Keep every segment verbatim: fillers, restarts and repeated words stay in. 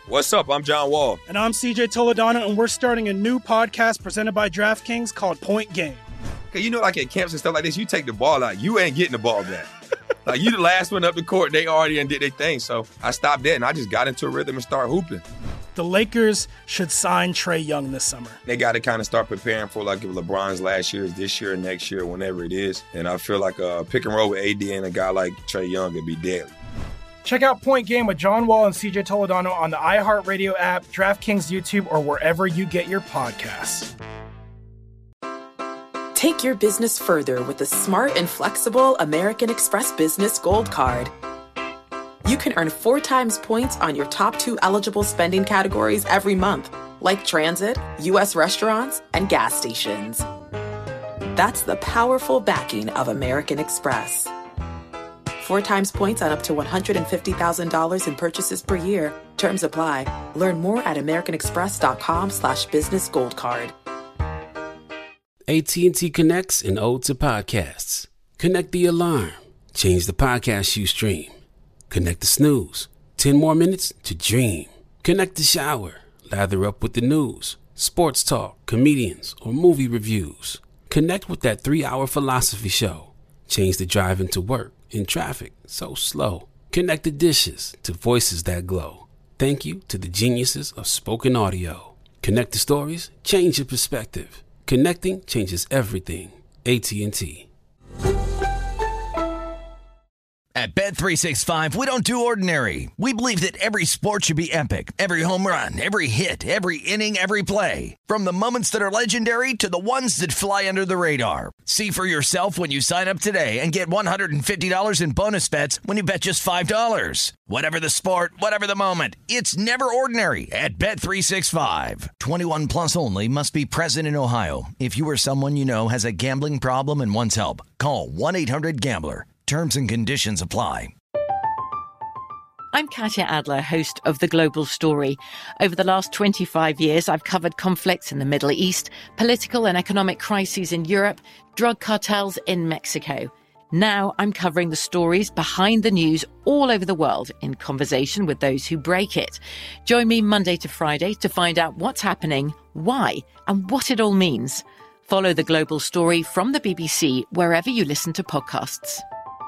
What's up? I'm John Wall. And I'm C J Toledano, and we're starting a new podcast presented by DraftKings called Point Game. Okay, you know, like at camps and stuff like this, you take the ball out, you ain't getting the ball back. Like, you the last one up the court, they already did their thing. So I stopped that, and I just got into a rhythm and started hooping. The Lakers should sign Trae Young this summer. They got to kind of start preparing for, like, if LeBron's last year is this year, next year, whenever it is. And I feel like a pick and roll with A D and a guy like Trae Young would be deadly. Check out Point Game with John Wall and C J Toledano on the iHeartRadio app, DraftKings YouTube, or wherever you get your podcasts. Take your business further with the smart and flexible American Express Business Gold Card. You can earn four times points on your top two eligible spending categories every month, like transit, U S restaurants, and gas stations. That's the powerful backing of American Express. Four times points on up to one hundred fifty thousand dollars in purchases per year. Terms apply. Learn more at americanexpress.com slash business gold card. A T and T connects an ode to podcasts. Connect the alarm. Change the podcast you stream. Connect the snooze. Ten more minutes to dream. Connect the shower. Lather up with the news, sports talk, comedians, or movie reviews. Connect with that three-hour philosophy show. Change the drive into work in traffic so slow. Connect the dishes to voices that glow. Thank you to the geniuses of spoken audio. Connect the stories. Change your perspective. Connecting changes everything. A T and T. At Bet three sixty-five, we don't do ordinary. We believe that every sport should be epic. Every home run, every hit, every inning, every play. From the moments that are legendary to the ones that fly under the radar. See for yourself when you sign up today and get one hundred fifty dollars in bonus bets when you bet just five dollars. Whatever the sport, whatever the moment, it's never ordinary at Bet three sixty-five. twenty-one plus only. Must be present in Ohio. If you or someone you know has a gambling problem and wants help, call one eight hundred gambler. Terms and conditions apply. I'm Katya Adler, host of The Global Story. Over the last twenty-five years, I've covered conflicts in the Middle East, political and economic crises in Europe, drug cartels in Mexico. Now I'm covering the stories behind the news all over the world in conversation with those who break it. Join me Monday to Friday to find out what's happening, why, and what it all means. Follow The Global Story from the B B C wherever you listen to podcasts.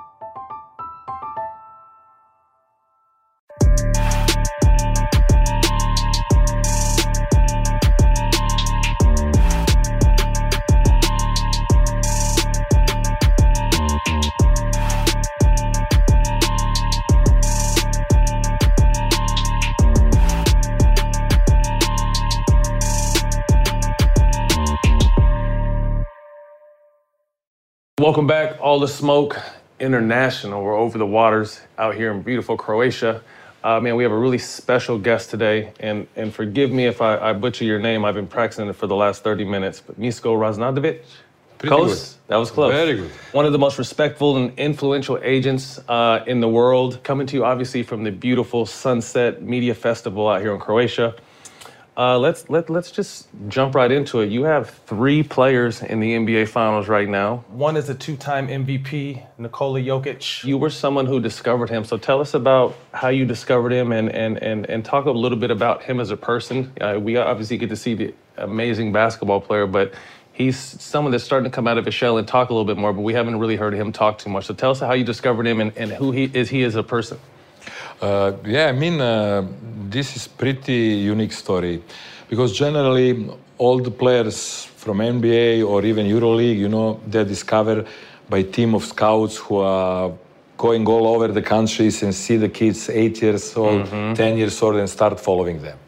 Welcome back, All the Smoke International. We're over the waters out here in beautiful Croatia. Uh, man, we have a really special guest today, and, and forgive me if I, I butcher your name. I've been practicing it for the last thirty minutes, but Misko Raznadovic? Pretty Close? good. That was close. Very good. One of the most respectful and influential agents uh, in the world, coming to you obviously from the beautiful Sunset Media Festival out here in Croatia. Uh, let's let let's just jump right into it. You have three players in the N B A Finals right now. One is a two-time M V P, Nikola Jokic. You were someone who discovered him, so tell us about how you discovered him, and and and and talk a little bit about him as a person. Uh, we obviously get to see the amazing basketball player, but he's someone that's starting to come out of his shell and talk a little bit more. But we haven't really heard him talk too much. So tell us how you discovered him and, and who he is he as a person. Uh, yeah, I mean, uh, this is pretty unique story because generally all the players from N B A or even EuroLeague, you know, they're discovered by a team of scouts who are going all over the countries and see the kids eight years old, mm-hmm. ten years old and start following them.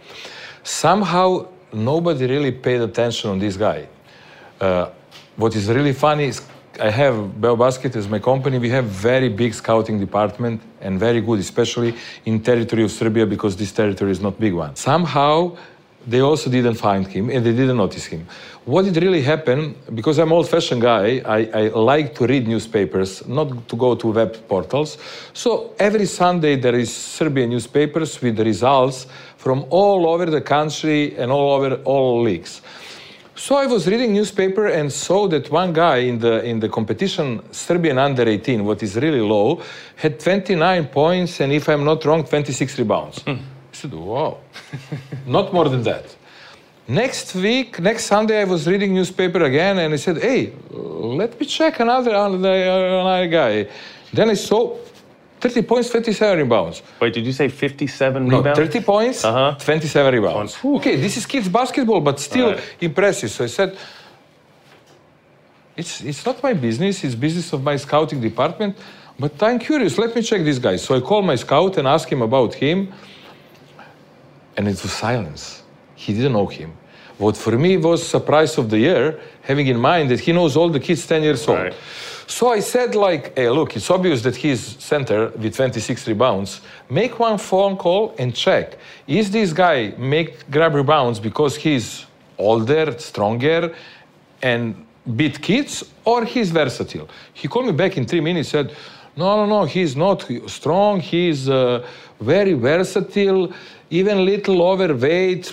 Somehow, nobody really paid attention on this guy. Uh, what is really funny is I have BeoBasket as my company. We have very big scouting department and very good, especially in territory of Serbia because this territory is not big one. Somehow, they also didn't find him and they didn't notice him. What did really happen, because I'm an old-fashioned guy, I, I like to read newspapers, not to go to web portals. So every Sunday there is Serbian newspapers with the results from all over the country and all over all leagues. So I was reading newspaper and saw that one guy in the in the competition, Serbian under eighteen, what is really low, had twenty-nine points and if I'm not wrong, twenty-six rebounds. Hmm. said, wow. Not more than that. Next week, next Sunday, I was reading newspaper again, and I said, hey, let me check another, another guy. Then I saw thirty points, twenty-seven rebounds. Wait, did you say fifty-seven no, rebounds? thirty points, uh-huh. twenty-seven rebounds. Okay, this is kids basketball, but still right. impressive. So I said, it's, it's not my business, it's business of my scouting department, but I'm curious, let me check this guy. So I called my scout and asked him about him, and it was silence. He didn't know him. What for me was surprise of the year, having in mind that he knows all the kids ten years old. Right. So I said like, hey, look, it's obvious that he's center with twenty-six rebounds. Make one phone call and check. Is this guy make grab rebounds because he's older, stronger, and beat kids, or he's versatile? He called me back in three minutes, said, no, no, no, he's not strong, he's uh, very versatile, even little overweight,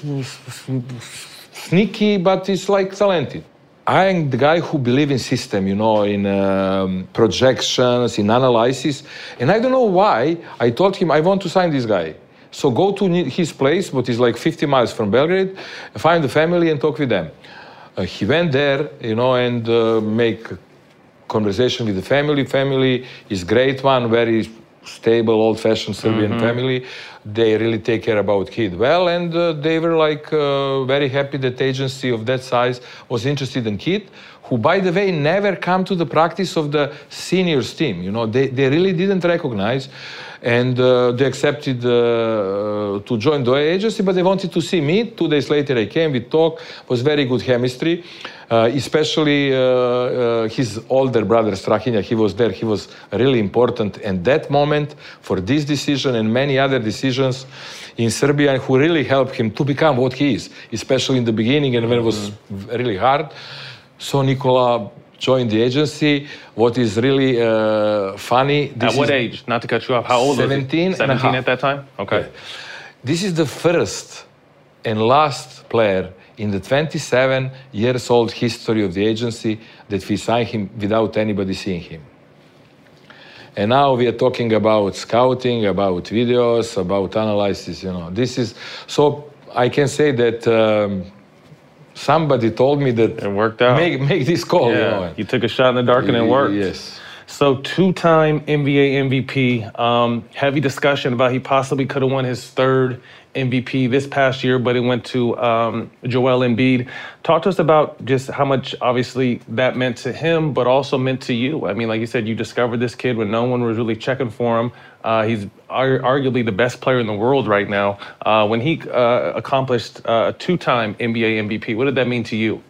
sneaky, but he's like talented. I'm the guy who believes in system, you know, in um, projections, in analysis. And I don't know why I told him I want to sign this guy. So go to his place, but it's like fifty miles from Belgrade, find the family and talk with them. Uh, he went there, you know, and uh, make conversation with the family. Family is great one, very stable, old-fashioned Serbian mm-hmm. family. They really take care about kid well, and uh, they were like uh, very happy that agency of that size was interested in kid, who, by the way, never come to the practice of the seniors team. You know, they, they really didn't recognize, and uh, they accepted uh, to join the agency, but they wanted to see me. Two days later, I came, we talked, was very good chemistry. Uh, especially uh, uh, his older brother, Strahinja, he was there, he was really important in that moment for this decision and many other decisions in Serbia, who really helped him to become what he is, especially in the beginning and when it was really hard. So Nikola joined the agency. What is really uh, funny... This at what age? Not to cut you off, how old seventeen was he? seventeen at that time? Okay. Yeah. This is the first and last player in the twenty-seven years old history of the agency that we signed him without anybody seeing him. And now we are talking about scouting, about videos, about analysis, you know. This is, so I can say that um, somebody told me that it worked out. Make, make this call, yeah. you know. You took a shot in the dark and it worked. Yes. So two-time N B A M V P, um, heavy discussion about he possibly could have won his third M V P this past year, but it went to um, Joel Embiid. Talk to us about just how much, obviously, that meant to him, but also meant to you. I mean, like you said, you discovered this kid when no one was really checking for him. Uh, he's ar- arguably the best player in the world right now. Uh, when he uh, accomplished uh, a two-time N B A M V P, what did that mean to you?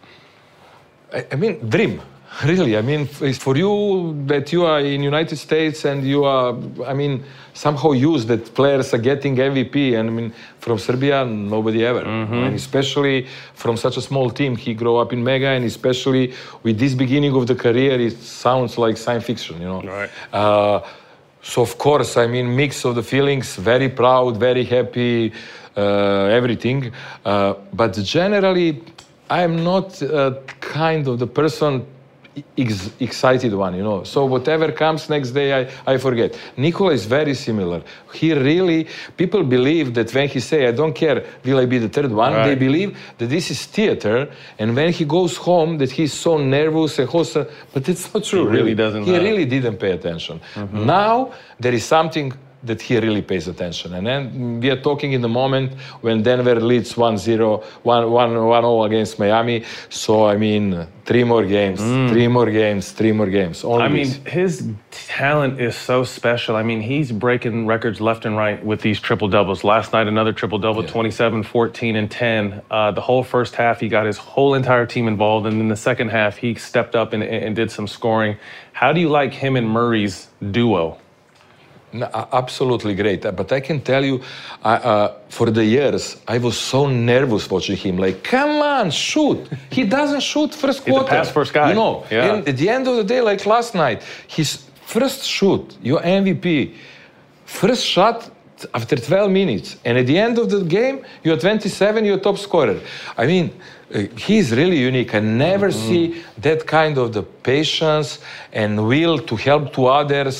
I, I mean, dream. Really, I mean, for you that you are in United States and you are, I mean, somehow used that players are getting M V P, and I mean, from Serbia, nobody ever. Mm-hmm. And especially from such a small team, he grew up in Mega, and especially with this beginning of the career, it sounds like science fiction, you know. Right. Uh, so of course, I mean, mix of the feelings, very proud, very happy, uh, everything. Uh, but generally, I am not uh, kind of the person Ex- excited one, you know. So whatever comes next day, I, I forget. Nikola is very similar. He really, people believe that when he say, I don't care, will I be the third one? Right. They believe that this is theater, and when he goes home, that he's so nervous and host, but it's not true. He really, really doesn't He know. really didn't pay attention. Mm-hmm. Now, there is something that he really pays attention. And then we are talking in the moment when Denver leads one zero, one oh against Miami. So, I mean, three more games, mm. three more games, three more games. Only I mean, this. his talent is so special. I mean, he's breaking records left and right with these triple-doubles. Last night, another triple-double, yeah. twenty-seven, fourteen, and ten. Uh, the whole first half, he got his whole entire team involved. And in the second half, he stepped up and, and did some scoring. How do you like him and Murray's duo? No, absolutely great. But I can tell you, uh, uh, for the years, I was so nervous watching him. Like, come on, shoot. He doesn't shoot first quarter. He's a pass first guy. You know, yeah. And at the end of the day, like last night, his first shoot, your M V P, first shot after twelve minutes. And at the end of the game, you're twenty-seven, you're top scorer. I mean, uh, he's really unique. I never mm-hmm. see that kind of the patience and will to help to others,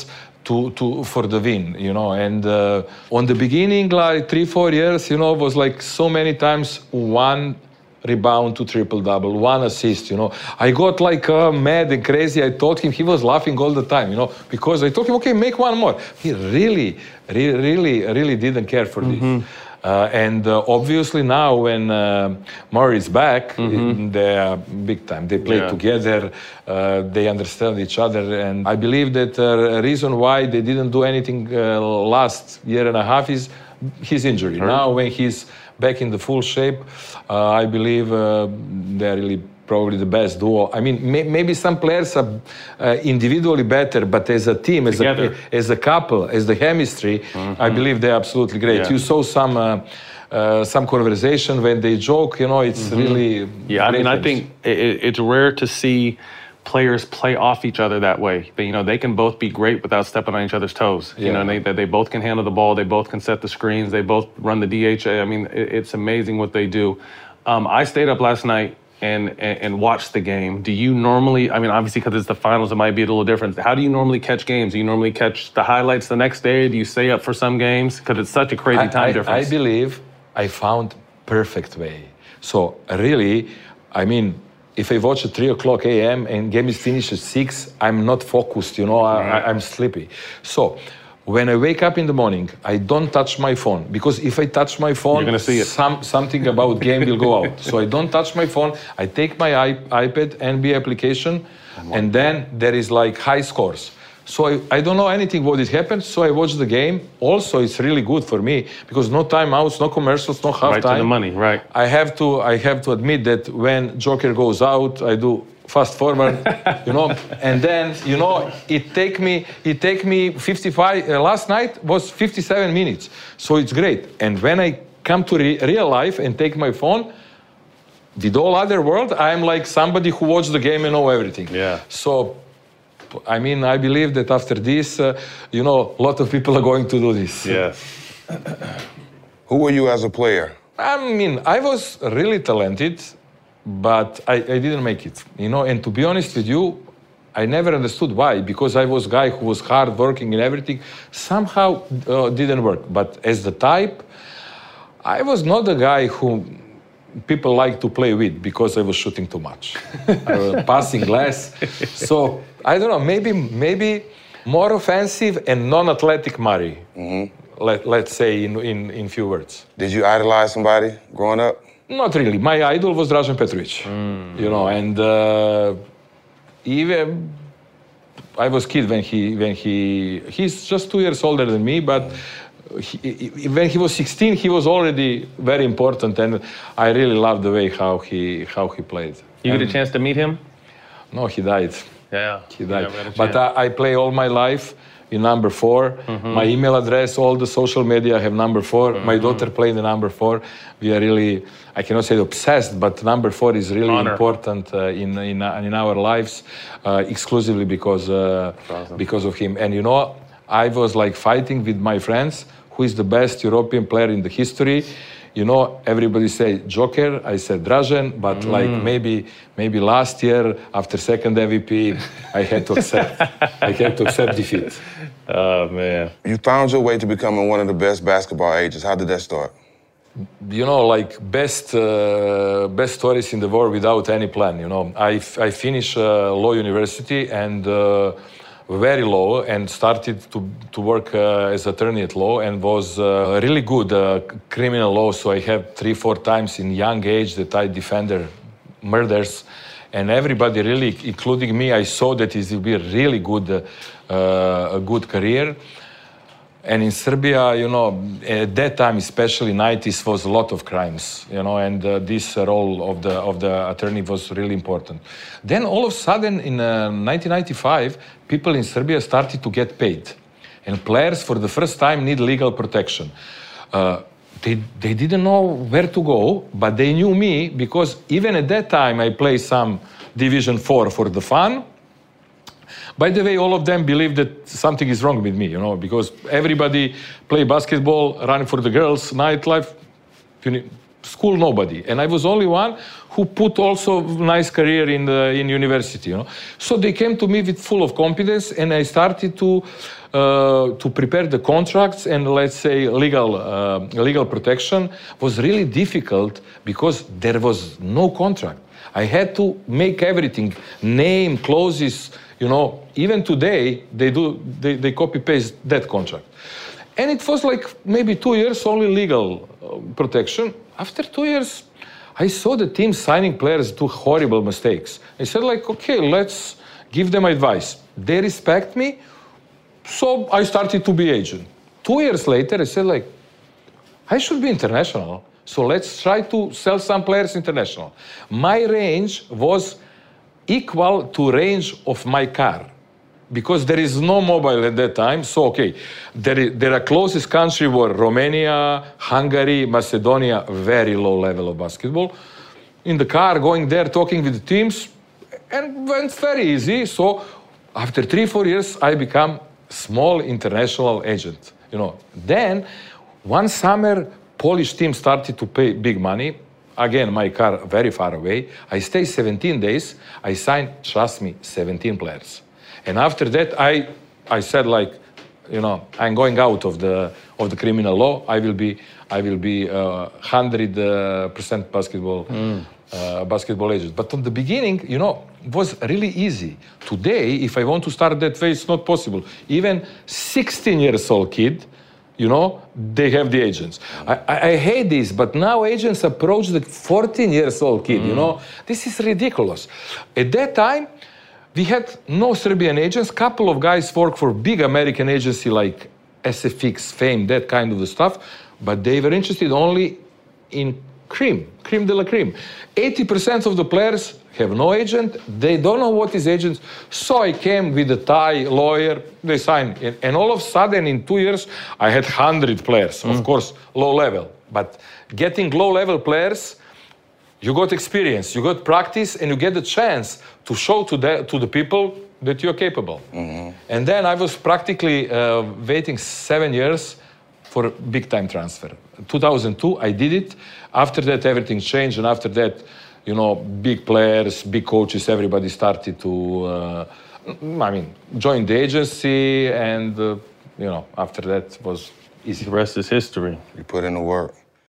to, to for the win, you know. And uh, on the beginning, like three, four years, you know, was like so many times one rebound to triple double, one assist, you know. I got like uh, mad and crazy. I told him, he was laughing all the time, you know, because I told him, okay, make one more. He really, really, really, really didn't care for mm-hmm. this. Uh, and uh, obviously now when uh, Murray is back, mm-hmm. they are big time. They play yeah. together, uh, they understand each other. And I believe that uh, a reason why they didn't do anything uh, last year and a half is his injury. Hurt. Now when he's back in the full shape, uh, I believe uh, they're really probably the best duo. I mean, may, maybe some players are uh, individually better, but as a team, as a, as a couple, as the chemistry, mm-hmm. I believe they're absolutely great. Yeah. You saw some uh, uh, some conversation when they joke, you know, it's mm-hmm. really... Yeah, I mean, I think it, it's rare to see players play off each other that way. They, you know, they can both be great without stepping on each other's toes. Yeah. You know, they, they both can handle the ball, they both can set the screens, they both run the D H A. I mean, it, it's amazing what they do. Um, I stayed up last night and, and and watch the game. Do you normally, I mean, obviously because it's the finals, it might be a little different. How do you normally catch games? Do you normally catch the highlights the next day? Do you stay up for some games? Because it's such a crazy time I, I, difference. I believe I found perfect way. So really, I mean, if I watch at three o'clock a m and game is finished at six, I'm not focused, you know, I, I'm sleepy. So when I wake up in the morning, I don't touch my phone, because if I touch my phone, you're gonna see it. Some, something about game will go out. So I don't touch my phone. I take my iPad, N B A application, and then there is like high scores. So I, I don't know anything what it happened, so I watch the game. Also, it's really good for me, because no timeouts, no commercials, no halftime. Right to the money, right. I have to, I have to admit that when Joker goes out, I do fast forward, you know, and then, you know, it take me, it take me fifty-five, uh, last night was fifty-seven minutes. So it's great. And when I come to re- real life and take my phone, with all other world, I'm like somebody who watched the game and know everything. Yeah. So, I mean, I believe that after this, uh, you know, a lot of people are going to do this. Yes. Who were you as a player? I mean, I was really talented, but I, I didn't make it, you know, and to be honest with you, I never understood why, because I was a guy who was hard working and everything, somehow uh, didn't work. But as the type, I was not the guy who people like to play with, because I was shooting too much, I was passing less. So I don't know, maybe maybe more offensive and non-athletic Murray, mm-hmm. let, let's say in, in, in few words. Did you idolize somebody growing up? Not really. My idol was Dražen Petrović, mm. you know, and uh, even I was kid when he when he he's just two years older than me, but he, when he was sixteen, he was already very important, and I really loved the way how he how he played. You and get a chance to meet him? No, he died. Yeah, he died. But I, I play all my life in number four. Mm-hmm. My email address, all the social media have number four. Mm-hmm. My daughter played the number four. We are really, I cannot say obsessed, but number four is really Honor. important uh, in, in in our lives, uh, exclusively because uh, awesome. because of him. And you know, I was like fighting with my friends, who is the best European player in the history. You know, everybody say Joker, I said Dražen, but mm. like maybe maybe last year after second M V P, I had to accept I had to accept defeat. Oh man. You found your way to becoming one of the best basketball agents. How did that start? You know, like best uh, best stories in the world without any plan. You know, I I finished uh, law university and. Uh, very low, and started to, to work uh, as attorney at law, and was uh, really good uh, criminal law. So I have three, four times in young age that I defended murders, and everybody really, including me, I saw that it will be a really good, uh, a good career. And in Serbia, you know, at that time, especially nineties, was a lot of crimes, you know, and uh, this role of the of the attorney was really important. Then all of a sudden, in uh, nineteen ninety-five, people in Serbia started to get paid, and players for the first time need legal protection. Uh, they they didn't know where to go, but they knew me, because even at that time I played some Division Four for the fun. By the way, all of them believe that something is wrong with me, you know, because everybody play basketball, run for the girls, nightlife. school nobody, and I was only one who put also nice career in the in university, you know. So they came to me with full of confidence, and I started to uh, to prepare the contracts, and let's say legal uh, legal protection was really difficult because there was no contract. I had to make everything, name, clauses, you know. Even today they do they, they copy paste that contract. And it was like maybe two years only legal uh, protection. After two years, I saw the team signing players do horrible mistakes. I said like, okay, let's give them advice. They respect me, so I started to be agent. Two years later, I said like, I should be international. So let's try to sell some players international. My range was equal to range of my car, because there is no mobile at that time. So, okay, there, is, there are closest country were Romania, Hungary, Macedonia, very low level of basketball. In the car, going there, talking with the teams, and went very easy. So after three, four years, I become small international agent. You know, then one summer, Polish team started to pay big money. Again, my car very far away. I stay seventeen days. I signed, trust me, seventeen players. And after that, I, I said like, you know, I'm going out of the of the criminal law. I will be, I will be uh, hundred percent basketball mm. uh, basketball agent. But from the beginning, you know, it was really easy. Today, if I want to start that way, it's not possible. Even sixteen years old kid, you know, they have the agents. I, I, I hate this, but now agents approach the fourteen years old kid. Mm. You know, this is ridiculous. At that time, we had no Serbian agents. Couple of guys work for big American agency like S F X, Fame, that kind of stuff. But they were interested only in cream, cream de la cream. eighty percent of the players have no agent. They don't know what is agents. So I came with a Thai lawyer. They signed. And, and all of a sudden, in two years, I had one hundred players. Mm. Of course, low level. But getting low level players, you got experience, you got practice, and you get the chance to show to the, to the people that you're capable. Mm-hmm. And then I was practically uh, waiting seven years for a big-time transfer. two thousand two, I did it. After that, everything changed, and after that, you know, big players, big coaches, everybody started to, uh, I mean, join the agency, and, uh, you know, after that was easy. The rest is history. You put in the work.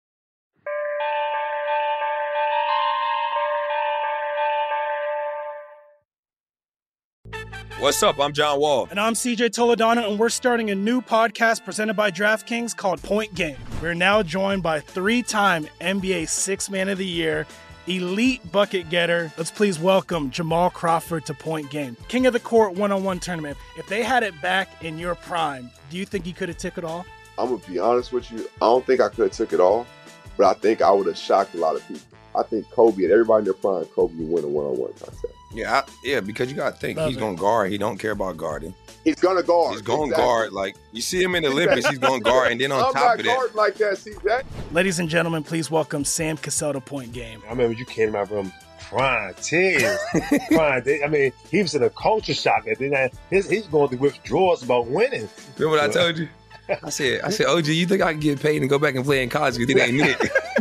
What's up? I'm John Wall. And I'm C J Toledano, and we're starting a new podcast presented by DraftKings called Point Game. We're now joined by three-time N B A Sixth Man of the Year, elite bucket getter. Let's please welcome Jamal Crawford to Point Game. King of the Court one-on-one tournament. If they had it back in your prime, do you think you could have took it all? I'm going to be honest with you. I don't think I could have took it all, but I think I would have shocked a lot of people. I think Kobe and everybody in their prime, Kobe would win a one-on-one contest. Yeah, I, yeah, because you got to think, Love he's going to guard. He don't care about guarding. He's going to guard. He's going to exactly. guard. Like, you see him in the Olympics, he's going to guard. And then on I'm top of not that. like that, C J. Ladies and gentlemen, please welcome Sam Cassell to Point Game. I remember you came out from prime ten. prime, I mean, he was in a culture shock. And then his, he's going through withdrawals about winning. Remember what I told you? I said, I said, O G, you think I can get paid and go back and play in college because it ain't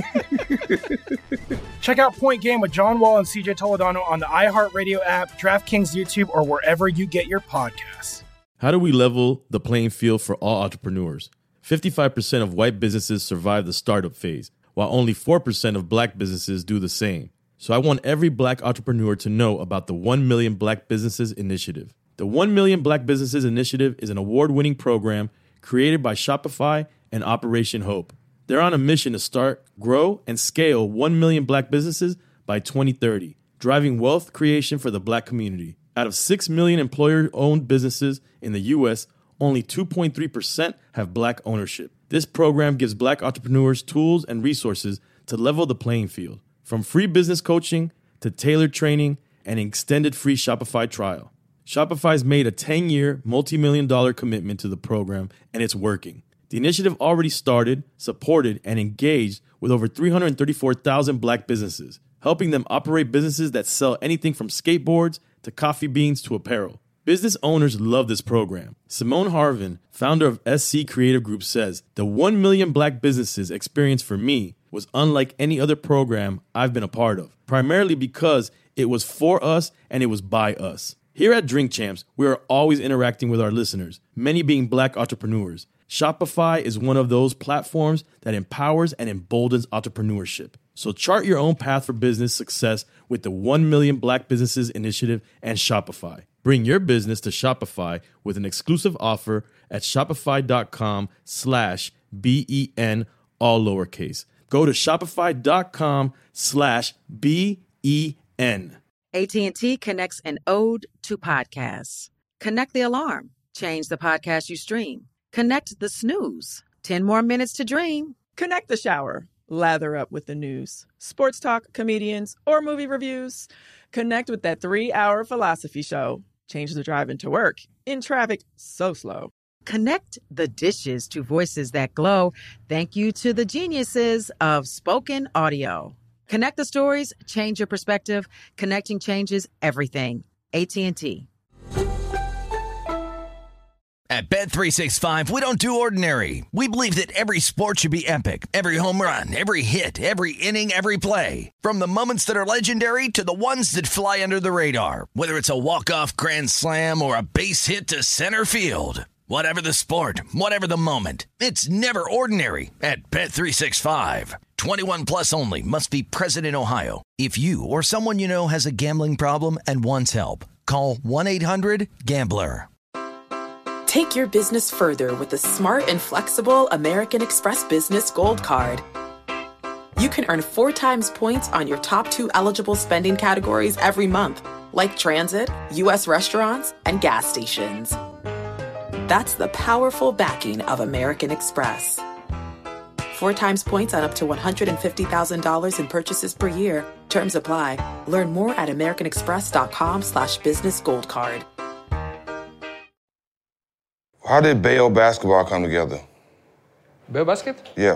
it? Check out Point Game with John Wall and C J Toledano on the iHeartRadio app, DraftKings YouTube, or wherever you get your podcasts. How do we level the playing field for all entrepreneurs? fifty-five percent of white businesses survive the startup phase, while only four percent of black businesses do the same. So I want every black entrepreneur to know about the one million Black Businesses Initiative. The one million Black Businesses Initiative is an award-winning program created by Shopify and Operation Hope. They're on a mission to start, grow, and scale one million black businesses by twenty thirty, driving wealth creation for the black community. Out of six million employer-owned businesses in the U S, only two point three percent have black ownership. This program gives black entrepreneurs tools and resources to level the playing field, from free business coaching to tailored training and an extended free Shopify trial. Shopify's made a ten-year, multi-million dollar commitment to the program, and it's working. The initiative already started, supported, and engaged with over three hundred thirty-four thousand black businesses, helping them operate businesses that sell anything from skateboards to coffee beans to apparel. Business owners love this program. Simone Harvin, founder of S C Creative Group, says, "The one million black businesses experience for me was unlike any other program I've been a part of, primarily because it was for us and it was by us. Here at Drink Champs, we are always interacting with our listeners, many being Black entrepreneurs. Shopify is one of those platforms that empowers and emboldens entrepreneurship. So chart your own path for business success with the one million Black Businesses Initiative and Shopify. Bring your business to Shopify with an exclusive offer at shopify.com slash B-E-N, all lowercase. Go to shopify.com slash B-E-N. A T and T connects an ode to podcasts. Connect the alarm. Change the podcast you stream. Connect the snooze. ten more minutes to dream. Connect the shower. Lather up with the news. Sports talk, comedians, or movie reviews. Connect with that three-hour philosophy show. Change the drive into work in traffic so slow. Connect the dishes to voices that glow. Thank you to the geniuses of spoken audio. Connect the stories, change your perspective. Connecting changes everything. A T and T. At Bet three sixty-five, we don't do ordinary. We believe that every sport should be epic. Every home run, every hit, every inning, every play. From the moments that are legendary to the ones that fly under the radar. Whether it's a walk-off grand slam or a base hit to center field. Whatever the sport, whatever the moment. It's never ordinary at Bet three sixty-five. twenty-one plus only. Must be present in Ohio. If you or someone you know has a gambling problem and wants help, call one eight hundred gambler. Take your business further with the smart and flexible American Express Business Gold Card. You can earn four times points on your top two eligible spending categories every month, like transit, U S restaurants, and gas stations. That's the powerful backing of American Express. Four times points on up to one hundred fifty thousand dollars in purchases per year. Terms apply. Learn more at americanexpress.com slash business gold card. How did Bayo basketball come together? Bayo Basket? Yeah.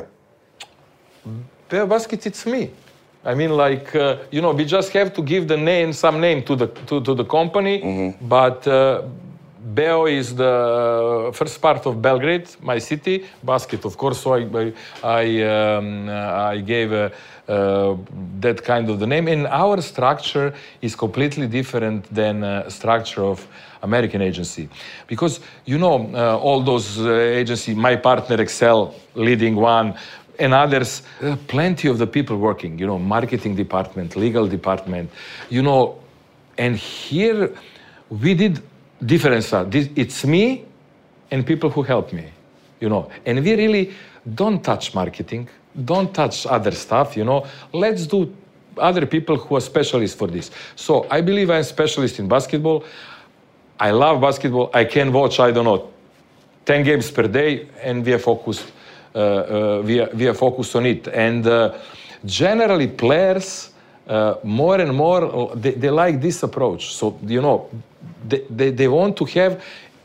Bayo Basket, it's me. I mean, like, uh, you know, we just have to give the name, some name to the to, to the company, mm-hmm. but uh, Bayo is the first part of Belgrade, my city. Basket, of course, so I I, um, I gave uh, uh, that kind of the name. And our structure is completely different than uh, structure of American agency, because you know uh, all those uh, agency, my partner Excel, leading one, and others, uh, plenty of the people working. You know, marketing department, legal department. You know, and here we did different stuff. This, it's me and people who help me. You know, and we really don't touch marketing, don't touch other stuff. You know, let's do other people who are specialists for this. So I believe I'm a specialist in basketball. I love basketball. I can watch, I don't know, ten games per day, and we are focused. Uh, uh, we are we are focused on it. And uh, generally, players uh, more and more they, they like this approach. So you know, they, they they want to have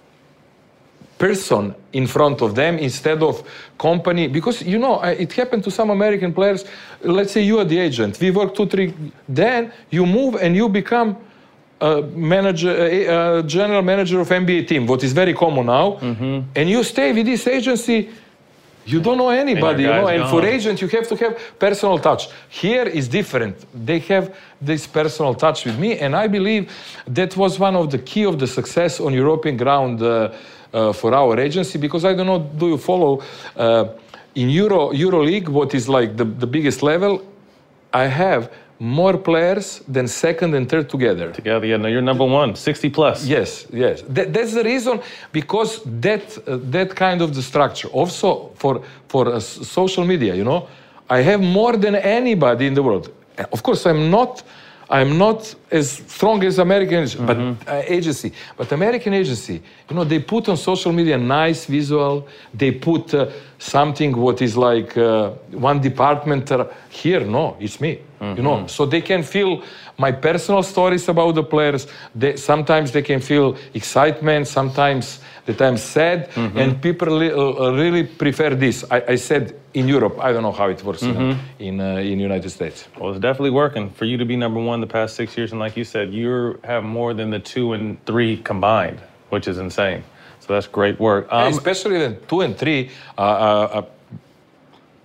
person in front of them instead of company, because you know it happened to some American players. Let's say you are the agent. We work two three. Then you move and you become. Uh, manager, uh, uh, general manager of N B A team, what is very common now, mm-hmm. and you stay with this agency, you don't know anybody, you know, and gone. For agent you have to have personal touch. Here is different. They have this personal touch with me, and I believe that was one of the key of the success on European ground uh, uh, for our agency, because I don't know, do you follow uh, in Euro EuroLeague, what is like the, the biggest level? I have more players than second and third together. Together, yeah. No, you're number one, sixty plus. Yes, yes. That, that's the reason, because that uh, that kind of the structure. Also for for uh, social media, you know, I have more than anybody in the world. Of course, I'm not. I'm not as strong as American mm-hmm. but uh, agency. But American agency, you know, they put on social media nice visual. They put uh, something what is like uh, one department. Uh, here, no, it's me. Mm-hmm. You know, so they can feel my personal stories about the players. They, sometimes they can feel excitement. Sometimes that I'm sad, mm-hmm. and people li- uh, really prefer this. I, I said in Europe. I don't know how it works mm-hmm. in in, uh, in United States. Well, it's definitely working for you to be number one the past six years, and like you said, you have more than the two and three combined, which is insane. So that's great work. Um, yeah, especially the two and three. Uh, uh,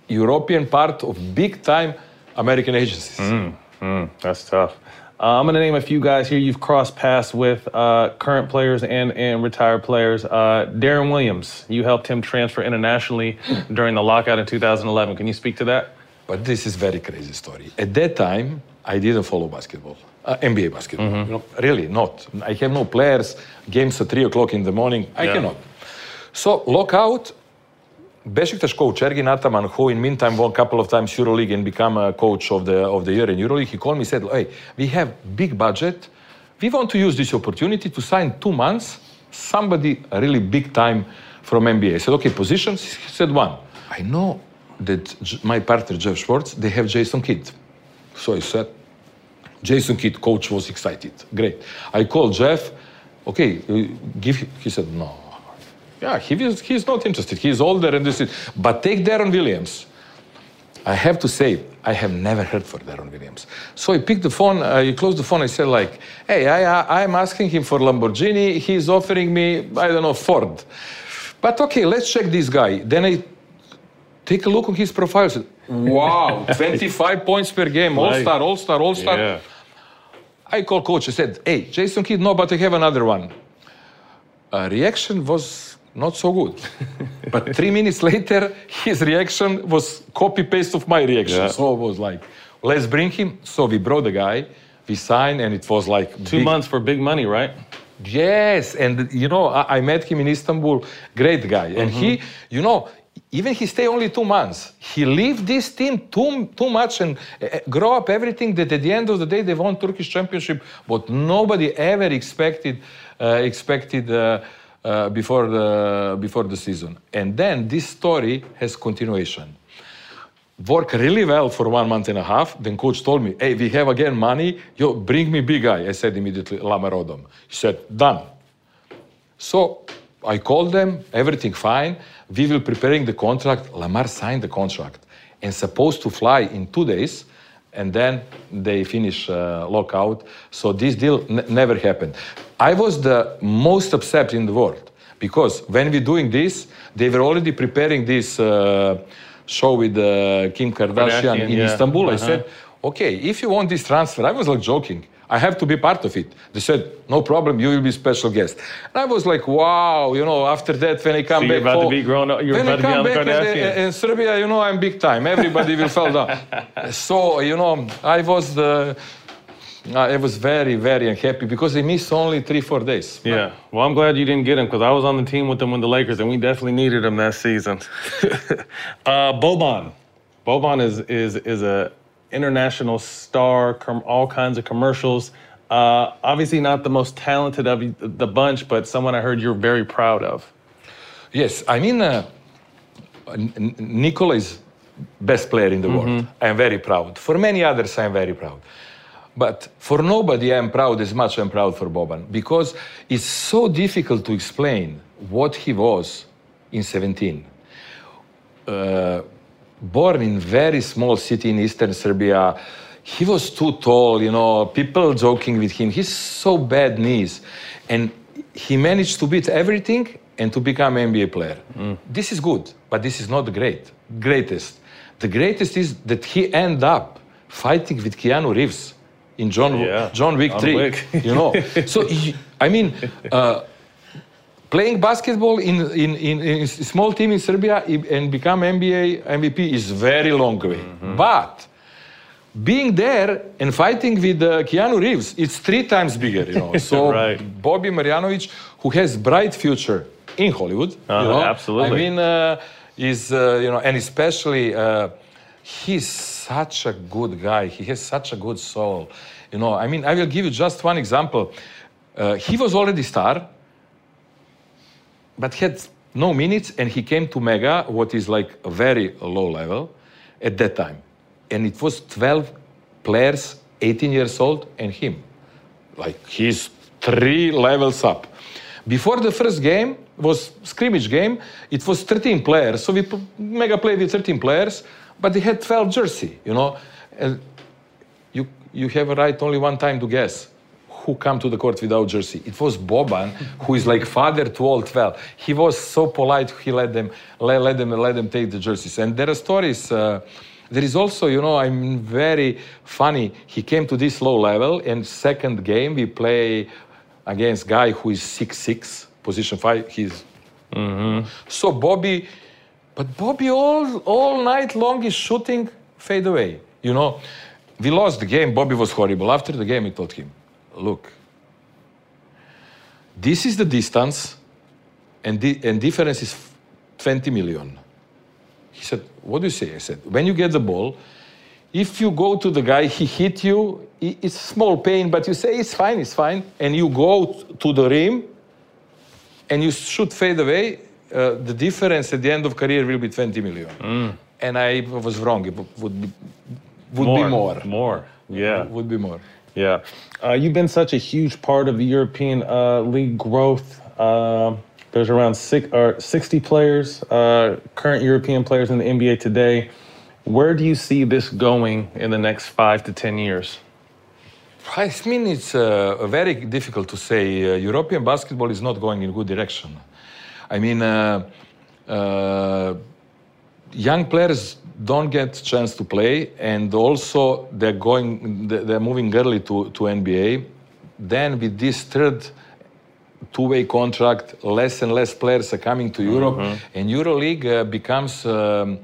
European part of big-time American agencies. Mm, mm, that's tough. Uh, I'm going to name a few guys here you've crossed paths with, uh, current players and, and retired players. Uh, Darren Williams, you helped him transfer internationally during the lockout in two thousand eleven. Can you speak to that? But this is very crazy story. At that time, I didn't follow basketball, uh, N B A basketball. Mm-hmm. You know, really not. I have no players, games at three o'clock in the morning. I Yeah. cannot. So, lockout, Besiktas coach Ergin Ataman, who in meantime won a couple of times EuroLeague and become a coach of the of the year in EuroLeague, he called me and said, hey, we have big budget. We want to use this opportunity to sign two months somebody really big time from N B A. I said, okay, positions? He said one. I know that J- my partner, Jeff Schwartz, they have Jason Kidd. So I said, Jason Kidd, coach was excited. Great. I called Jeff. Okay, uh, give. He said, no. Yeah, he is, he's not interested. He's older and this is. But take Darren Williams. I have to say, I have never heard for Darren Williams. So I picked the phone, I closed the phone, I said like, hey, I, I, I'm asking him for Lamborghini. He's offering me, I don't know, Ford. But okay, let's check this guy. Then I take a look on his profile. I said, wow, twenty-five points per game, all-star, all-star, all-star. Yeah. I called coach, I said, hey, Jason Kidd, no, but I have another one. Uh, reaction was not so good. But three minutes later, his reaction was copy-paste of my reaction. Yeah. So it was like, let's bring him. So we brought the guy, we signed, and it was like... Two big... months for big money, right? Yes, and you know, I, I met him in Istanbul, great guy. And Mm-hmm. he, you know, even he stayed only two months. He lived this team too, too much and uh, grow up everything that at the end of the day they won Turkish championship, but nobody ever expected uh, expected uh, uh, before the before the season. And then this story has continuation. Worked really well for one month and a half. Then coach told me, hey, we have again money. Yo, bring me big guy. I said immediately, Lamar Odom. He said, done. So I called them, everything fine. We will preparing the contract. Lamar signed the contract and supposed to fly in two days. And then they finish uh, lockout. So this deal n- never happened. I was the most upset in the world because when we're doing this, they were already preparing this uh, show with uh, Kim Kardashian, Kardashian, in yeah. Istanbul. I Uh-huh. said, okay, if you want this transfer, I was like joking. I have to be part of it. They said, no problem, you will be special guest. And I was like, wow, you know, after that, when I come So back... you're about to for- be grown up, you're when about I to be come on the back in, Kardashians. in Serbia, you know, I'm big time. Everybody will fall down. So, you know, I was the... I was very, very unhappy because I missed only three, four days. Yeah. Well, I'm glad you didn't get him because I was on the team with them with the Lakers, and we definitely needed him that season. uh, Boban. Boban is is is a international star, com- all kinds of commercials. Uh, obviously not the most talented of the bunch, but someone I heard you're very proud of. Yes, I mean, uh, N- N- Nikola is best player in the world. I'm very proud. For many others, I'm very proud. But for nobody, I'm proud as much I'm proud for Boban because it's so difficult to explain what he was in seventeen. Uh, born in very small city in eastern Serbia, he was too tall, you know, people joking with him. He's so bad knees. And he managed to beat everything and to become an N B A player. This is good, but this is not the great, greatest. The greatest is that he ended up fighting with Keanu Reeves in John, Yeah, John Wick John three. Wick. You know, so he- I mean, uh, playing basketball in, in, in, in a small team in Serbia and become N B A M V P is very long way. But being there and fighting with uh, Keanu Reeves, it's three times bigger, you know. So Right. Bobby Marjanovic, who has bright future in Hollywood, Uh, you know, absolutely. I mean, uh, is uh, you know, and especially uh, he's such a good guy. He has such a good soul, you know. I mean, I will give you just one example. Uh, he was already star, but had no minutes, and he came to Mega, what is like a very low level at that time. And it was twelve players, eighteen years old, and him. Like, he's three levels up. Before the first game was scrimmage game, it was thirteen players. So we p- Mega played with thirteen players, but they had twelve jersey, you know. And you, you have a right only one time to guess who come to the court without jersey. It was Boban, who is like father to all twelve. He was so polite. He let them let, let them let them take the jerseys. And there are stories. Uh, there is also, you know, I'm very funny. He came to this low level, and second game we play against guy who is six six, position five. He's mm-hmm. So Bobby, but Bobby all all night long is shooting fade away. You know, we lost the game. Bobby was horrible. After the game, I told him, look, this is the distance, and the and difference is twenty million. He said, what do you say? I said, when you get the ball, if you go to the guy, he hit you, it's small pain, but you say, it's fine, it's fine, and you go to the rim, and you shoot fade away, uh, the difference at the end of career will be twenty million. Mm. And I was wrong. It would be, would more, be more. More, yeah. It would be more. Yeah. Uh, you've been such a huge part of the European uh, League growth. Uh, there's around six, or sixty players, uh, current European players in the N B A today. Where do you see this going in the next five to ten years? I mean, it's uh, very difficult to say. Uh, European basketball is not going in a good direction. I mean, uh, uh, young players don't get a chance to play, and also they're going, they're moving early to, to N B A. Then with this third two-way contract, less and less players are coming to Europe, mm-hmm. and EuroLeague uh, becomes um,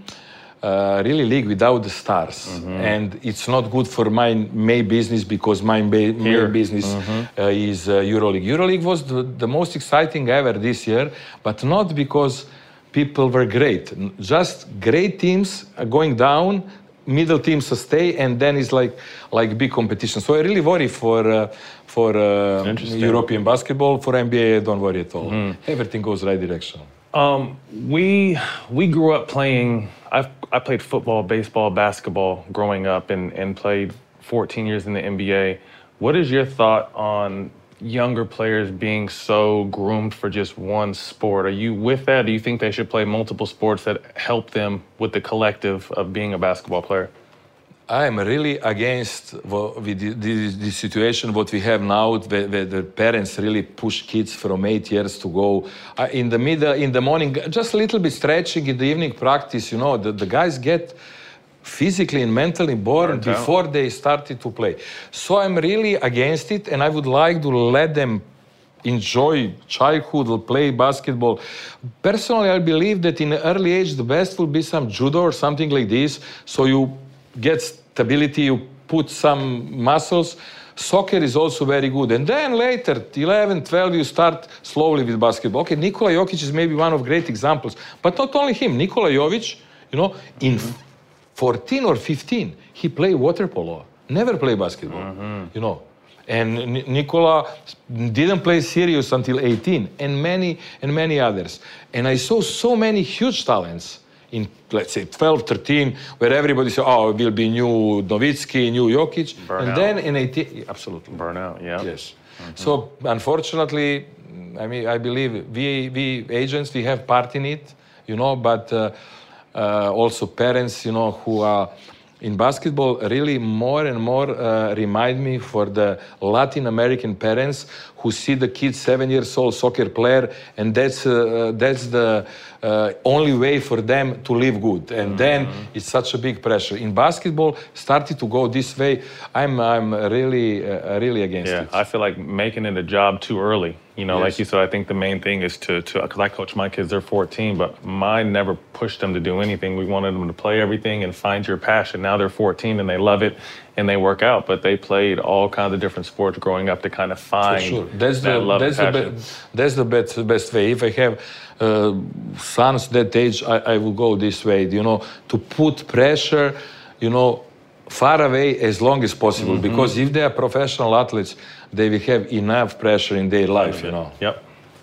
uh, really league without the stars. Mm-hmm. And it's not good for my main business, because my ba- main business mm-hmm. uh, is uh, EuroLeague. EuroLeague was the, the most exciting ever this year, but not because people were great. Just great teams are going down, middle teams stay, and then it's like like big competition. So I really worry for uh, for uh, European basketball. For N B A, I don't worry at all. Mm. Everything goes right direction. Um, we we grew up playing. I've, I played football, baseball, basketball growing up, and and played fourteen years in the N B A. What is your thought on younger players being so groomed for just one sport? Are you with that? Do you think they should play multiple sports that help them with the collective of being a basketball player? I am really against with the, the, the situation what we have now, where, where the parents really push kids from eight years to go uh, in the middle, in the morning, just a little bit stretching, in the evening practice. You know, the, the guys get physically and mentally born before they started to play. So I'm really against it, and I would like to let them enjoy childhood or play basketball. Personally, I believe that in an early age, the best will be some judo or something like this, so you get stability, you put some muscles. Soccer is also very good. And then later, eleven, twelve, you start slowly with basketball. Okay, Nikola Jokic is maybe one of great examples, but not only him. Nikola Jovic, you know, in fourteen or fifteen, he played water polo, never played basketball, mm-hmm. you know. And N- Nikola didn't play serious until eighteen, and many and many others. And I saw so many huge talents in, let's say, twelve, thirteen, where everybody said, oh, it will be new Nowitzki, new Jokic. Burnout. And then in eighteen, absolutely. Burnout, yeah. Yes. Mm-hmm. So, unfortunately, I mean, I believe we, we agents, we have part in it, you know, but uh, Uh, also parents, you know, who are in basketball really more and more uh, remind me for the Latin American parents who see the kid seven years old soccer player, and that's uh, that's the uh, only way for them to live good. And mm-hmm. then it's such a big pressure. In basketball, started to go this way. I'm I'm really uh, really against yeah, it. I feel like making it a job too early. You know, Yes. like you said, I think the main thing is to, to, because I coach my kids, they're fourteen, but mine never pushed them to do anything. We wanted them to play everything and find your passion. Now they're fourteen and they love it and they work out, but they played all kinds of different sports growing up to kind of find For sure. That's that the love that's and the passion. be- that's the best best way. If I have uh, sons that age, I, I will go this way. You know, to put pressure, you know, far away as long as possible. Mm-hmm. Because if they are professional athletes, they will have enough pressure in their life. You know. Yep.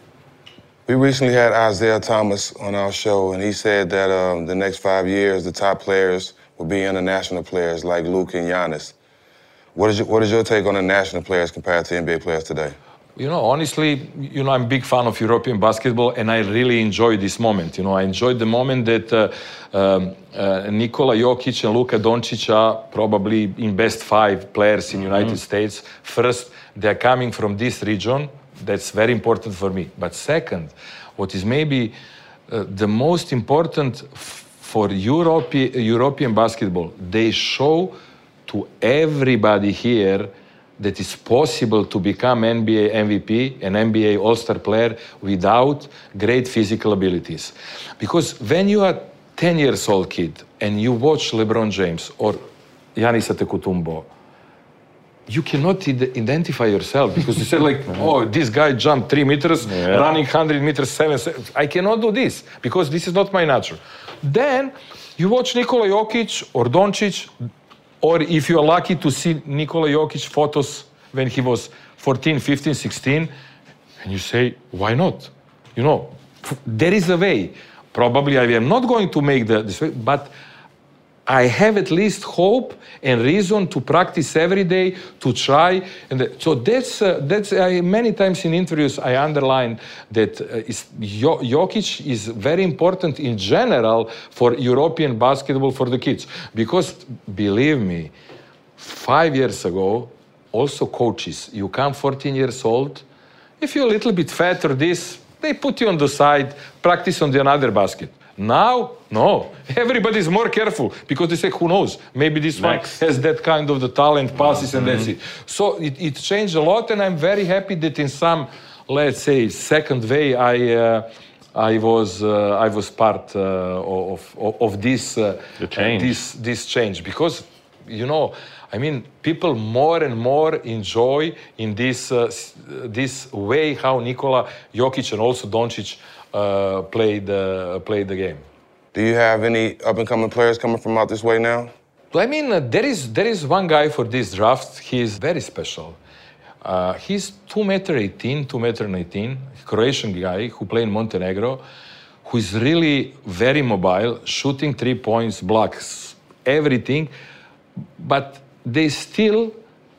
We recently had Isaiah Thomas on our show, and he said that um, the next five years, the top players will be international players like Luka and Giannis. What is your, what is your take on the national players compared to N B A players today? You know, honestly, you know, I'm a big fan of European basketball, and I really enjoy this moment. You know, I enjoyed the moment that uh, um, uh, Nikola Jokic and Luka Doncic are probably in best five players in United mm-hmm. States. First, they're coming from this region. That's very important for me. But second, what is maybe uh, the most important f- for Europe- European basketball, they show to everybody here that it's possible to become N B A M V P, an N B A All-Star player without great physical abilities. Because when you are ten years old kid and you watch LeBron James or Giannis Antetokounmpo, you cannot id- identify yourself because you say like, oh, this guy jumped three meters, yeah. running one hundred meters, seven, seven. I cannot do this because this is not my nature. Then you watch Nikola Jokic or Doncic, or if you are lucky to see Nikola Jokic photos when he was fourteen, fifteen, sixteen, and you say, why not? You know, there is a way. Probably I am not going to make the, this way, but I have at least hope and reason to practice every day, to try. And the, so that's, uh, that's I, many times in interviews I underline that uh, is, Jokic is very important in general for European basketball for the kids. Because, believe me, five years ago, also coaches, you come fourteen years old, if you're a little bit fat or this, they put you on the side, practice on the another basket. Now, no. Everybody's more careful because they say, who knows? Maybe this Next. one has that kind of the talent, passes, mm-hmm. and that's it. So it, it changed a lot, and I'm very happy that in some, let's say, second way, I uh, I was uh, I was part uh, of, of of this uh, the change. Uh, this this change because you know. I mean, people more and more enjoy in this uh, this way how Nikola Jokic and also Doncic uh, played uh, played the game. Do you have any up-and-coming players coming from out this way now? I mean, uh, there is there is one guy for this draft. He is very special. Uh, he's two meter eighteen, two meter nineteen, Croatian guy who played in Montenegro, who is really very mobile, shooting three points, blocks, everything, but they still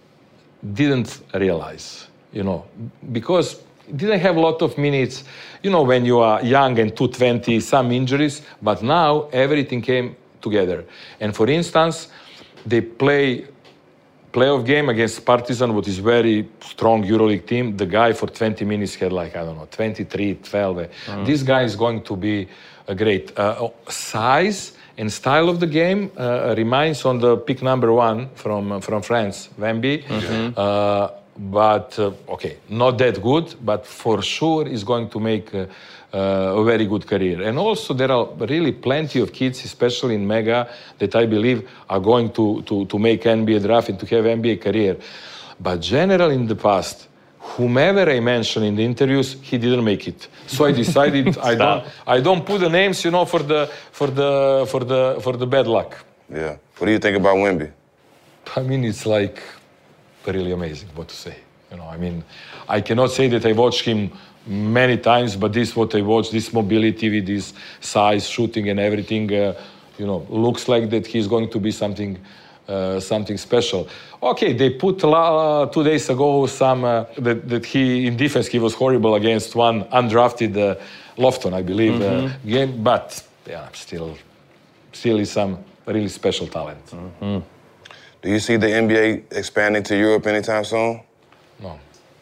didn't realize, you know, because didn't have a lot of minutes, you know, when you are young and two twenty, some injuries, but now everything came together. And for instance, they play playoff game against Partizan, which is very strong EuroLeague team. The guy for twenty minutes had like, I don't know, twenty-three, twelve. Mm. This guy is going to be a great uh, size. And style of the game uh, reminds on the pick number one from uh, from France, Wemby. Mm-hmm. Uh, but uh, okay, not that good, but for sure is going to make uh, uh, a very good career. And also there are really plenty of kids, especially in Mega, that I believe are going to to to make N B A draft and to have N B A career. But generally in the past, whomever I mentioned in the interviews, he didn't make it. So I decided I don't I don't put the names, you know, for the for the for the for the bad luck. Yeah. What do you think about Wemby? I mean, it's like really amazing what to say. You know, I mean, I cannot say that I watched him many times, but this what I watched, this mobility with this size, shooting and everything, uh, you know, looks like that he's going to be something Uh, something special. Okay, they put uh, two days ago some uh, that, that he in defense he was horrible against one undrafted uh, Lofton, I believe, mm-hmm. uh, game. But yeah, still, still is some really special talent. Mm-hmm. Do you see the N B A expanding to Europe anytime soon? No,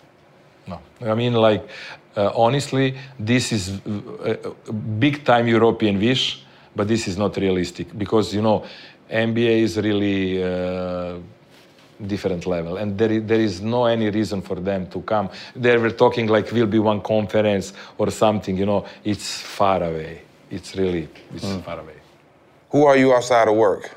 no. I mean, like uh, honestly, this is a, a big time European wish, but this is not realistic because you know. N B A is really uh, different level, and there is, there is no any reason for them to come. They were talking like will be one conference or something. You know, it's far away. It's really it's mm. far away. Who are you outside of work?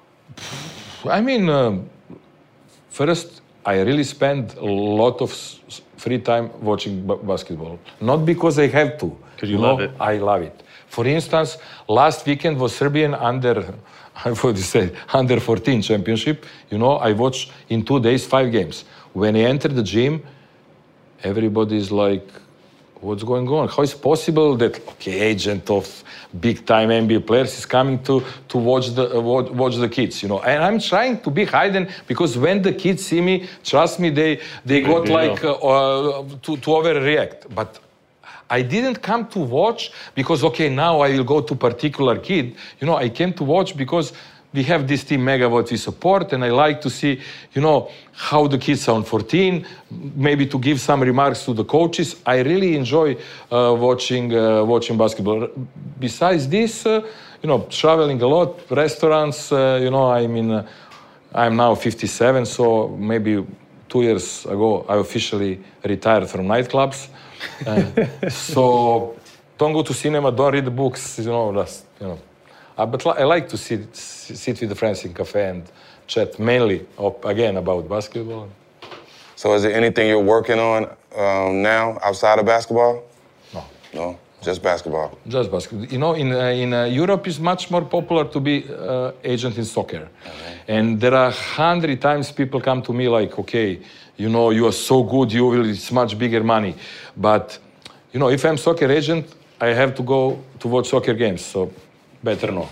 I mean, um, first I really spend a lot of free time watching b- basketball. Not because I have to. Because you, you love know, it. I love it. For instance, last weekend was Serbian under. I would say under fourteen championship. You know, I watched in two days five games. When I entered the gym, everybody is like, what's going on? How is possible that okay, agent of big-time N B A players is coming to to watch the uh, watch, watch the kids, you know? And I'm trying to be hidden because when the kids see me, trust me, they they Big got deal. like uh, uh, to to overreact. But I didn't come to watch because okay, now I will go to particular kid. You know, I came to watch because we have this team Mega what we support, and I like to see, you know, how the kids are on fourteen, maybe to give some remarks to the coaches. I really enjoy uh, watching uh, watching basketball. Besides this, uh, you know, traveling a lot, restaurants. Uh, you know, I mean, uh, I'm now fifty-seven, so maybe two years ago I officially retired from nightclubs. Uh, so don't go to cinema, don't read the books. You know, just you know. Uh, but li- I like to sit, sit with the friends in cafe and chat mainly, op- again, about basketball. So is there anything you're working on um, now outside of basketball? No. No? Just basketball? Just basketball. You know, in, uh, in uh, Europe, it's much more popular to be uh, agent in soccer. And there are hundred times people come to me like, okay, you know, you are so good, you will, it's much bigger money. But, you know, if I'm soccer agent, I have to go to watch soccer games. So better no.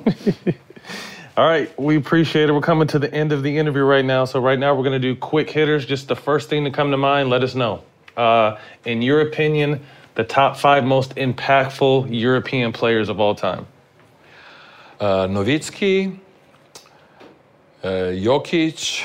All right, we appreciate it. We're coming to the end of the interview right now. So right now we're going to do quick hitters. Just the first thing to come to mind, let us know. Uh, in your opinion, the top five most impactful European players of all time. Uh, Nowitzki, uh, Jokic,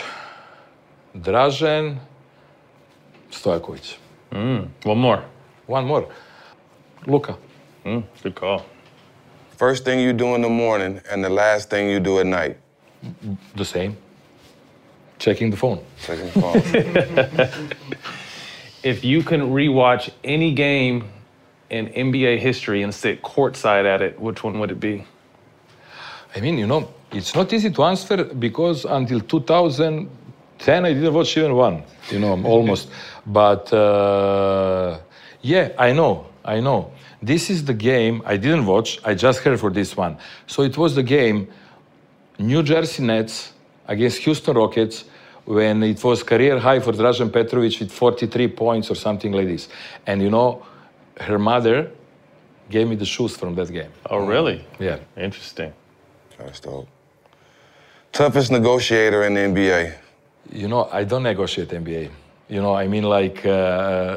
Dražen, Stojakovic. Mm, one more. One more. Luka. Mm, good call. First thing you do in the morning and the last thing you do at night? The same. Checking the phone. Checking the phone. If you can rewatch any game in N B A history and sit courtside at it, which one would it be? I mean, you know, it's not easy to answer because until two thousand ten, I didn't watch even one, you know, almost. But uh, yeah, I know, I know. This is the game I didn't watch, I just heard for this one. So it was the game New Jersey Nets against Houston Rockets when it was career high for Dražen Petrovic with forty-three points or something like this. And you know, her mother gave me the shoes from that game. Oh, really? Yeah. Interesting. That's dope. Toughest negotiator in the N B A? You know, I don't negotiate N B A. You know, I mean, like, uh,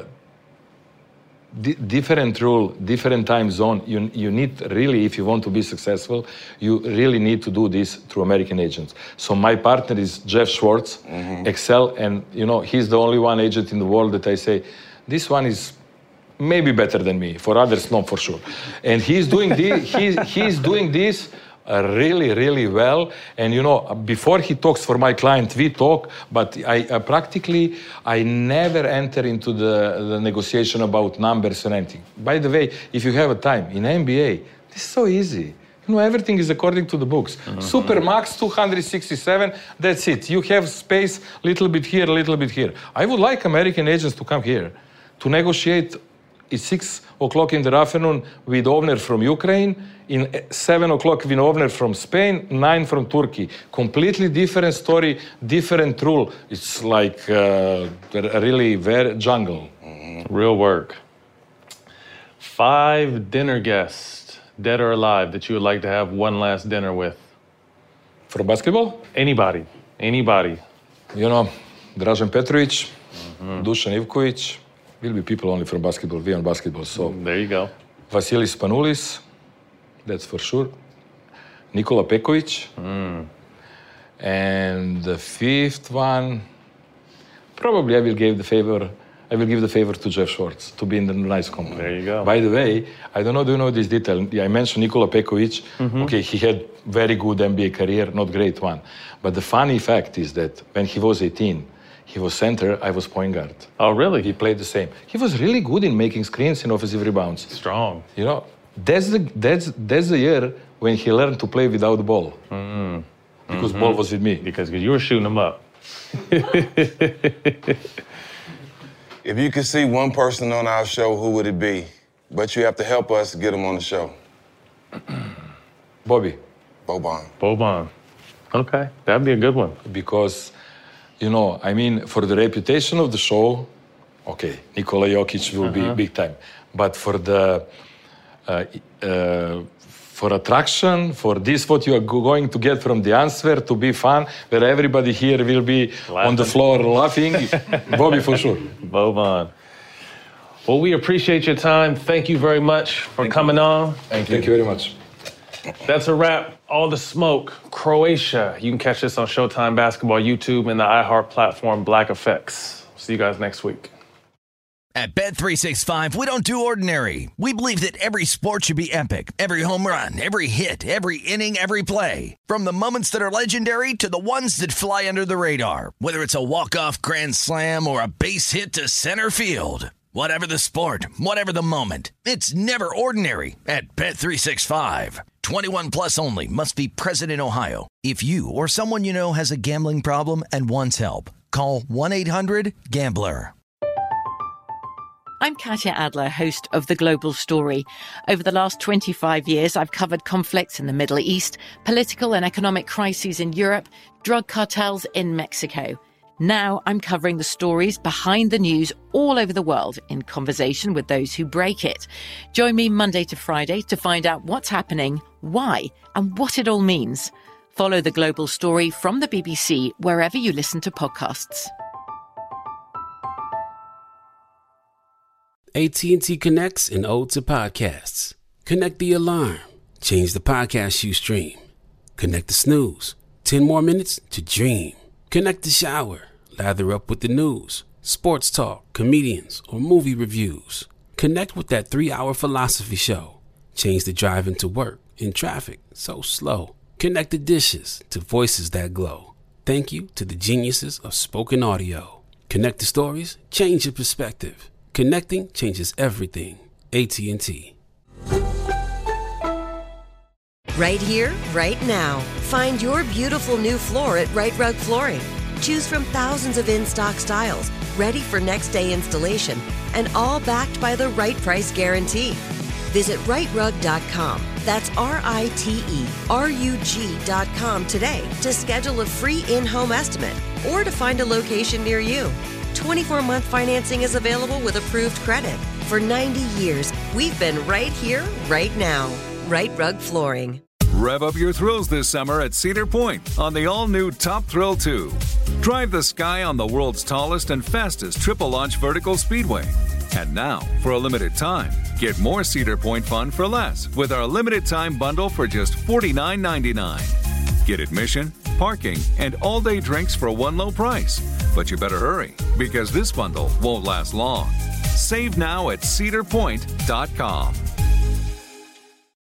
di- different rule, different time zone. You, you need really, if you want to be successful, you really need to do this through American agents. So my partner is Jeff Schwartz, mm-hmm. Excel, and, you know, he's the only one agent in the world that I say, this one is maybe better than me. For others, not for sure. And he's doing this, he's, he's doing this Uh, really, really well. And, you know, before he talks for my client, we talk, but I uh, practically, I never enter into the, the negotiation about numbers and anything. By the way, if you have a time, in N B A, this is so easy. You know, everything is according to the books. Mm-hmm. Supermax two hundred sixty-seven, that's it. You have space, little bit here, a little bit here. I would like American agents to come here to negotiate. It's six o'clock in the afternoon with owner from Ukraine, in seven o'clock with owner from Spain, nine from Turkey. Completely different story, different rule. It's like uh, really very jungle. Mm-hmm. Real work. Five dinner guests, dead or alive, that you would like to have one last dinner with. For basketball? Anybody, anybody. You know, Dražen Petrovic, mm-hmm. Dušan Ivković. Will be people only from basketball, we on basketball, so. There you go. Vasilis Spanoulis, that's for sure. Nikola Pekovic. Mm. And the fifth one, probably I will give the favor, I will give the favor to Jeff Schwartz to be in the nice company. There you go. By the way, I don't know, do you know this detail? I mentioned Nikola Pekovic. Mm-hmm. Okay, he had very good N B A career, not great one. But the funny fact is that when he was eighteen, he was center, I was point guard. Oh, really? He played the same. He was really good in making screens and offensive rebounds. Strong. You know, that's the that's that's the year when he learned to play without the ball. Mm-hmm. Because mm-hmm. ball was with me. Because you were shooting him up. If you could see one person on our show, who would it be? But you have to help us get him on the show. Bobby. Boban. Boban. Okay, that'd be a good one. Because, you know, I mean, for the reputation of the show, okay, Nikola Jokic will Uh-huh. be big time. But for the uh, uh, for attraction, for this, what you are go- going to get from the answer to be fun, where everybody here will be Laughing. on the floor laughing, Bobby for sure. Boban. Well, we appreciate your time. Thank you very much for Thank coming you. on. Thank you. Thank you very much. That's a wrap. All the smoke, Croatia. You can catch this on Showtime Basketball, YouTube, and the iHeart platform, Black Effects. See you guys next week. At Bet three sixty-five, we don't do ordinary. We believe that every sport should be epic. Every home run, every hit, every inning, every play. From the moments that are legendary to the ones that fly under the radar. Whether it's a walk-off grand slam or a base hit to center field. Whatever the sport, whatever the moment, it's never ordinary at Bet three sixty-five. twenty-one plus only. Must be present in Ohio. If you or someone you know has a gambling problem and wants help, call one eight hundred gambler. I'm Katya Adler, host of The Global Story. Over the last twenty-five years, I've covered conflicts in the Middle East, political and economic crises in Europe, drug cartels in Mexico. Now I'm covering the stories behind the news all over the world in conversation with those who break it. Join me Monday to Friday to find out what's happening, why, and what it all means. Follow The Global Story from the B B C wherever you listen to podcasts. A T and T connects an ode to podcasts. Connect the alarm. Change the podcast you stream. Connect the snooze. Ten more minutes to dream. Connect the shower. Lather up with the news, sports talk, comedians, or movie reviews. Connect with that three-hour philosophy show. Change the drive into work in traffic so slow. Connect the dishes to voices that glow. Thank you to the geniuses of spoken audio. Connect the stories. Change your perspective. Connecting changes everything. A T and T. Right here, right now. Find your beautiful new floor at Right Rug Flooring. Choose from thousands of in-stock styles, ready for next day installation, and all backed by the right price guarantee. Visit right rug dot com. That's R I T E R U G dot com today to schedule a free in-home estimate or to find a location near you. twenty-four month financing is available with approved credit. For ninety years, we've been right here, right now. Right Rug Flooring. Rev up your thrills this summer at Cedar Point on the all-new Top Thrill two. Drive the sky on the world's tallest and fastest triple-launch vertical speedway. And now, for a limited time, get more Cedar Point fun for less with our limited-time bundle for just forty-nine ninety-nine. Get admission, parking, and all-day drinks for one low price. But you better hurry, because this bundle won't last long. Save now at cedar point dot com.